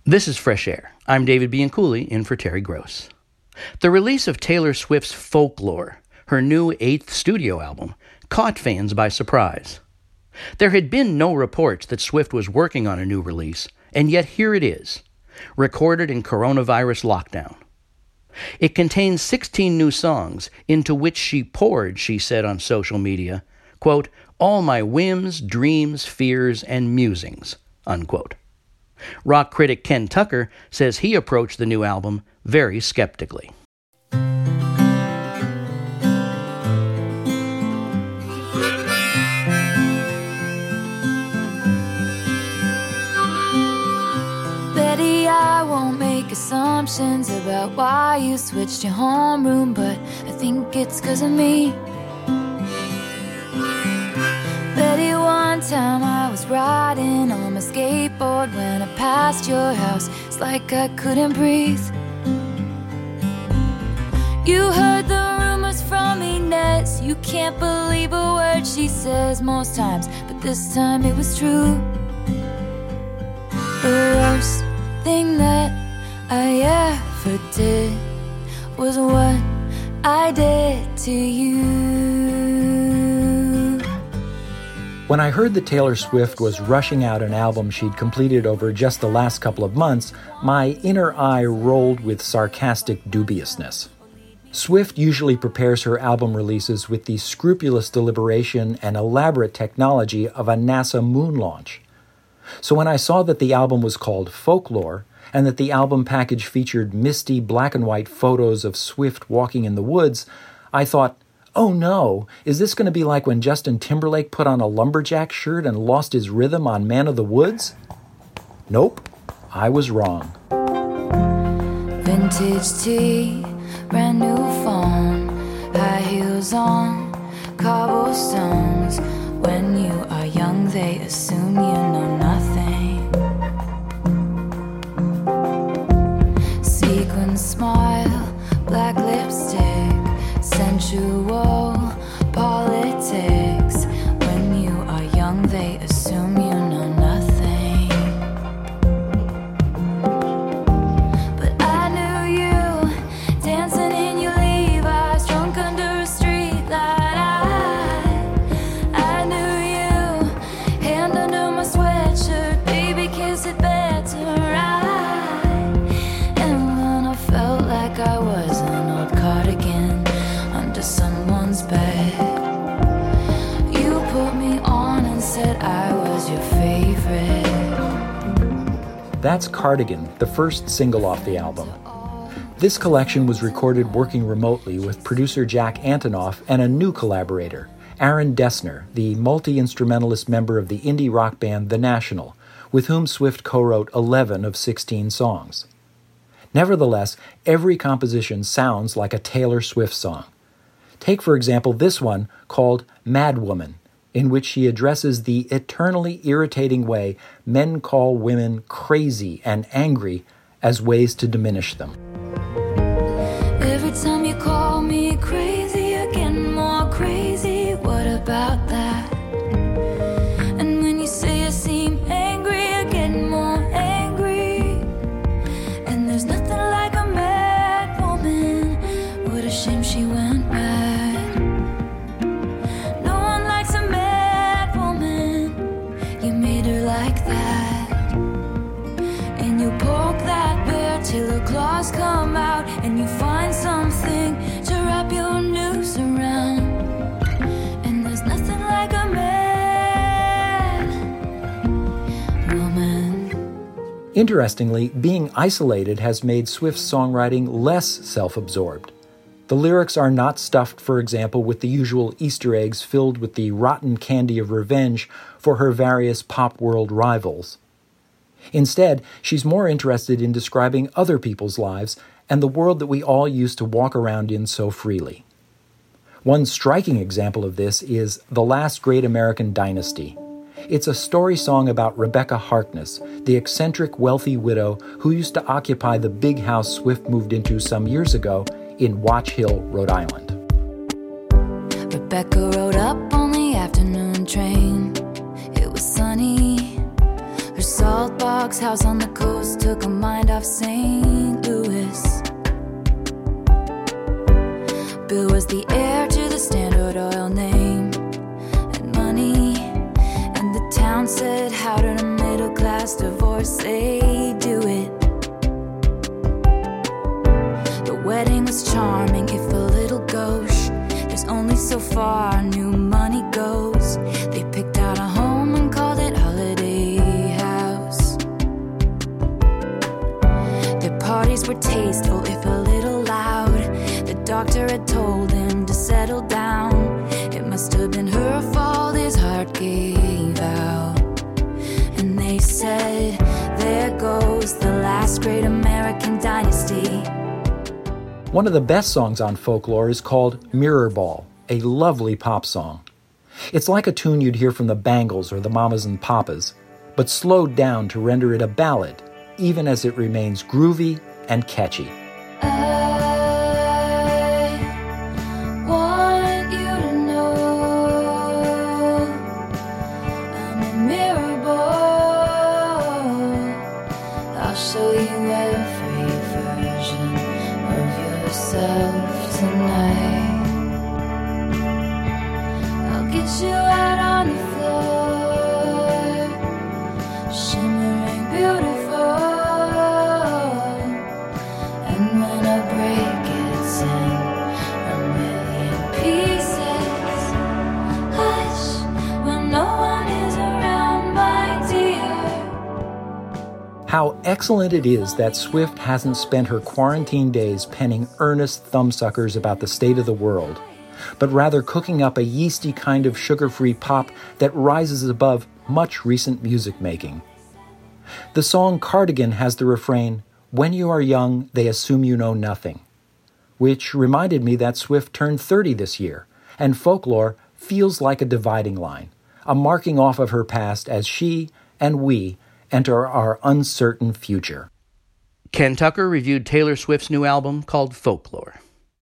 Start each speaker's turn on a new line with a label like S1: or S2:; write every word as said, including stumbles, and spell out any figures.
S1: This is Fresh Air. I'm David Bianculli, in for Terry Gross. The release of Taylor Swift's Folklore, her new eighth studio album, caught fans by surprise. There had been no reports that Swift was working on a new release, and yet here it is, recorded in coronavirus lockdown. It contains sixteen new songs, into which she poured, she said on social media, quote, all my whims, dreams, fears, and musings, unquote. Rock critic Ken Tucker says he approached the new album very skeptically.
S2: Betty, I won't make assumptions about why you switched your homeroom, but I think it's 'cause of me. Betty, one time I was riding on my skateboard when I passed your house. It's like I couldn't breathe. You heard the rumors from Inez. You can't believe a word she says most times, but this time it was true. The worst thing that I ever did was what I did to you.
S3: When I heard that Taylor Swift was rushing out an album she'd completed over just the last couple of months, my inner eye rolled with sarcastic dubiousness. Swift usually prepares her album releases with the scrupulous deliberation and elaborate technology of a NASA moon launch. So when I saw that the album was called Folklore, and that the album package featured misty black and white photos of Swift walking in the woods, I thought, oh no, is this going to be like when Justin Timberlake put on a lumberjack shirt and lost his rhythm on Man of the Woods? Nope, I was wrong.
S2: Vintage tea, brand new phone, high heels on, cobblestones. When you are young, they assume you know nothing. Sequin smile, black lipstick, sensual politics. When you are young, they assume you know nothing. But I knew you, dancing in your Levi's, drunk under a street light. I, I knew you, hand under my sweatshirt, baby, kiss it better. I, and when I felt like I was an old cardigan under someone's bed, you put me on and said I was your favorite.
S3: That's Cardigan, the first single off the album. This collection was recorded working remotely with producer Jack Antonoff and a new collaborator, Aaron Dessner, the multi-instrumentalist member of the indie rock band The National, with whom Swift co-wrote eleven of sixteen songs. Nevertheless, every composition sounds like a Taylor Swift song. Take, for example, this one called Mad Woman, in which she addresses the eternally irritating way men call women crazy and angry as ways to diminish them.
S2: Every time you call me crazy, I get more crazy. What about that? And when you say I seem angry, I get more angry. And there's nothing like a mad woman. What a shame she went mad. No one likes a mad woman. You made her like that. And you poke that bear till her claws come out, and you find something to wrap your noose around. And there's nothing like a mad woman.
S3: Interestingly, being isolated has made Swift's songwriting less self-absorbed. The lyrics are not stuffed, for example, with the usual Easter eggs filled with the rotten candy of revenge for her various pop world rivals. Instead, she's more interested in describing other people's lives and the world that we all used to walk around in so freely. One striking example of this is The Last Great American Dynasty. It's a story song about Rebecca Harkness, the eccentric wealthy widow who used to occupy the big house Swift moved into some years ago in Watch Hill, Rhode Island.
S2: Rebecca rode up on the afternoon train. It was sunny. Her salt bar box house on the coast took a mind off Saint Louis. Bill was the heir to the Standard Oil name and money, and the town said, how did a middle-class divorcee do it? The wedding was charming, if a little gauche. There's only so far new money goes. They picked out a home and called it Holiday House. Their parties were tasteful, if a little loud. The doctor had told him to settle down. It must have been her fault his heart gave out. And they said, there goes the last great American dynasty.
S3: One of the best songs on Folklore is called Mirror Ball, a lovely pop song. It's like a tune you'd hear from the Bangles or the Mamas and Papas, but slowed down to render it a ballad, even as it remains groovy and catchy.
S2: Show you every version of yourself tonight. I'll get you out on the floor, shimmering beautiful. And when I break it's in a million pieces, hush, when no one is around, my dear.
S3: How excellent it is that Swift hasn't spent her quarantine days penning earnest thumbsuckers about the state of the world, but rather cooking up a yeasty kind of sugar-free pop that rises above much recent music making. The song Cardigan has the refrain, "When you are young, they assume you know nothing," which reminded me that Swift turned thirty this year, and Folklore feels like a dividing line, a marking off of her past as she and we enter our uncertain future.
S1: Ken Tucker reviewed Taylor Swift's new album called Folklore.